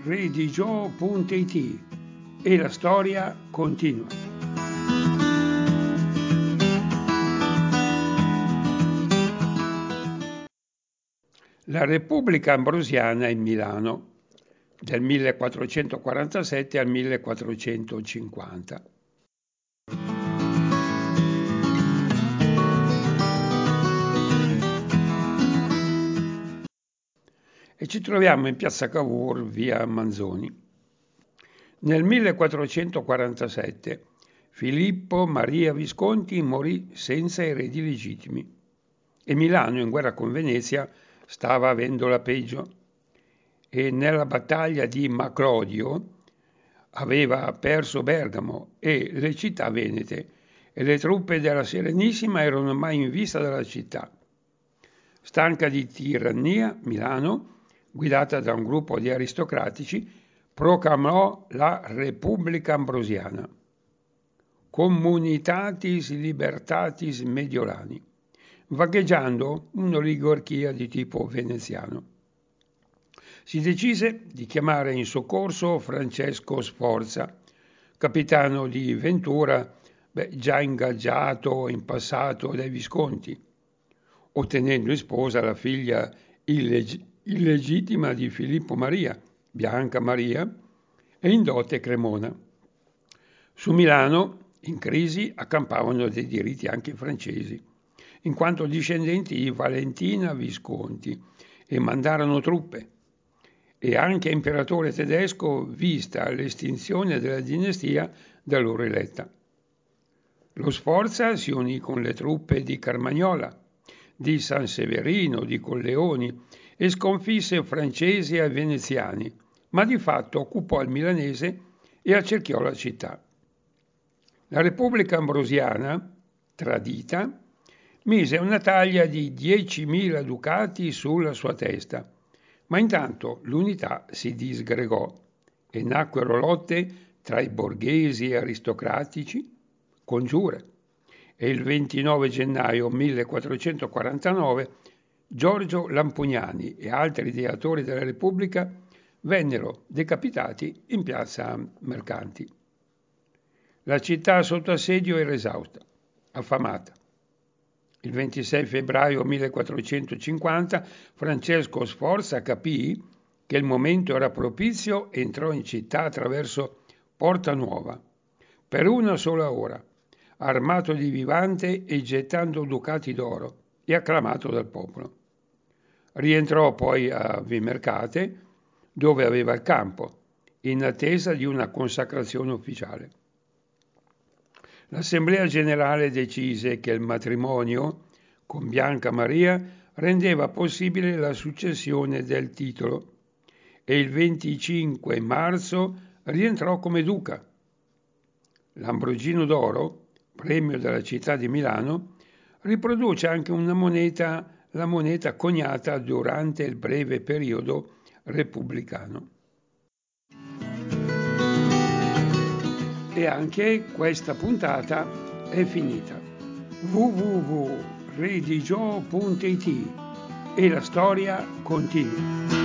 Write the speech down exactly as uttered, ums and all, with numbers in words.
redigio punto it e la storia continua. La Repubblica Ambrosiana in Milano, del millequattrocentoquarantasette al millequattrocentocinquanta. E ci troviamo in piazza Cavour, via Manzoni. Nel millequattrocentoquarantasette Filippo Maria Visconti morì senza eredi legittimi e Milano, in guerra con Venezia, stava avendo la peggio, e nella battaglia di Maclodio aveva perso Bergamo e le città venete, e le truppe della Serenissima erano ormai in vista della città. Stanca di tirannia, Milano, guidata da un gruppo di aristocratici, proclamò la Repubblica Ambrosiana, Communitatis Libertatis Mediolani, vagheggiando un'oligarchia di tipo veneziano. Si decise di chiamare in soccorso Francesco Sforza, capitano di Ventura, beh, già ingaggiato in passato dai Visconti, ottenendo in sposa la figlia illeg- illegittima di Filippo Maria, Bianca Maria, e in dote Cremona. Su Milano, in crisi, accampavano dei diritti anche i francesi, in quanto discendenti di Valentina Visconti, e mandarono truppe. E anche imperatore tedesco, vista l'estinzione della dinastia da loro eletta. Lo Sforza si unì con le truppe di Carmagnola, di San Severino, di Colleoni, e sconfisse francesi e veneziani, ma di fatto occupò il milanese e accerchiò la città. La Repubblica Ambrosiana, tradita, mise una taglia di diecimila ducati sulla sua testa, ma intanto l'unità si disgregò e nacquero lotte tra i borghesi e aristocratici, congiure, e il ventinove gennaio millequattrocentoquarantanove Giorgio Lampugnani e altri ideatori della Repubblica vennero decapitati in piazza Mercanti. La città sotto assedio era esausta, affamata. Il ventisei febbraio millequattrocentocinquanta Francesco Sforza capì che il momento era propizio e entrò in città attraverso Porta Nuova, per una sola ora, armato di vivante e gettando ducati d'oro, e acclamato dal popolo. Rientrò poi a Vimercate, dove aveva il campo, in attesa di una consacrazione ufficiale. L'Assemblea Generale decise che il matrimonio con Bianca Maria rendeva possibile la successione del titolo e il venticinque marzo rientrò come duca. L'Ambrogino d'oro, premio della città di Milano, riproduce anche una moneta, la moneta coniata durante il breve periodo repubblicano. E anche questa puntata è finita. w w w punto redigio punto it e la storia continua.